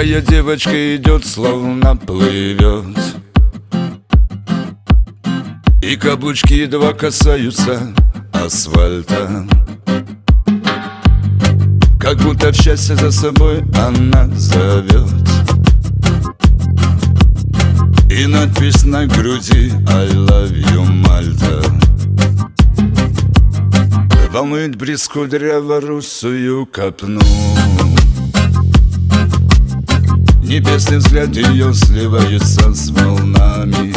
Тихая девочка идет, словно плывет, и каблучки едва касаются асфальта. Как будто в счастье за собой она зовет, и надпись на груди I love you, Мальта. Волнует бриз кудряво-русую копну, небесный взгляд ее сливается с волнами,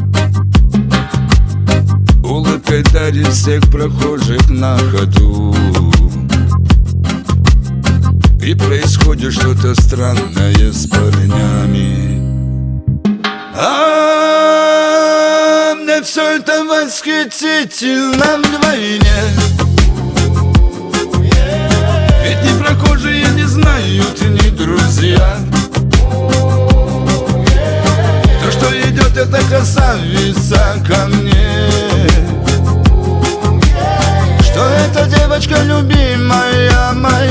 улыбкой дарит всех прохожих на ходу. И происходит что-то странное с парнями. Мне все это восхитительно вдвойне, ведь ни прохожие не знают, ни друзья. То, что идет эта красавица ко мне, что эта девочка любимая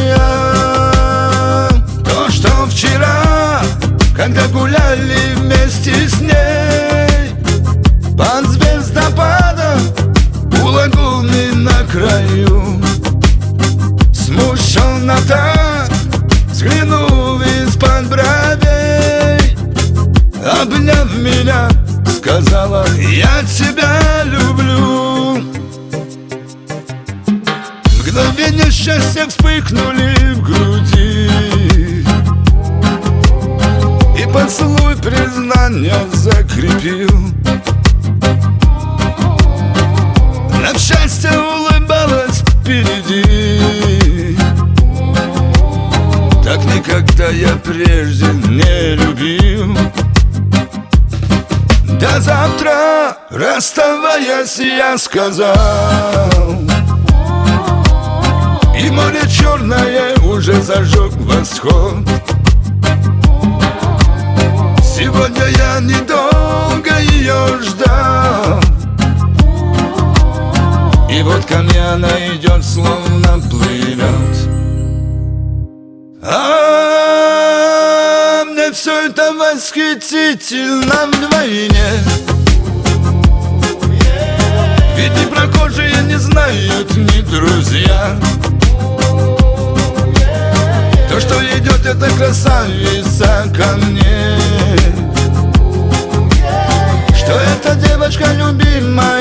моя. То, что вчера, когда гуляли вместе с ней под звездопадом у лагуны на краю, смущенно так взглянув из-под бровей, обняв меня, сказала: я тебя люблю. Мгновения счастья вспыхнули в груди, и поцелуй признания закрепил. Нам счастье улыбалось впереди, так никогда я прежде не любил. До завтра, расставаясь, я сказал, и море черное уже зажег восход. Сегодня я недолго ее ждал, и вот ко мне она идет, словно плывет. Мне все это восхитительно вдвойне, ведь ни прохожие не знают, ни друзья. То, что идет эта красавица ко мне, что эта девочка любимая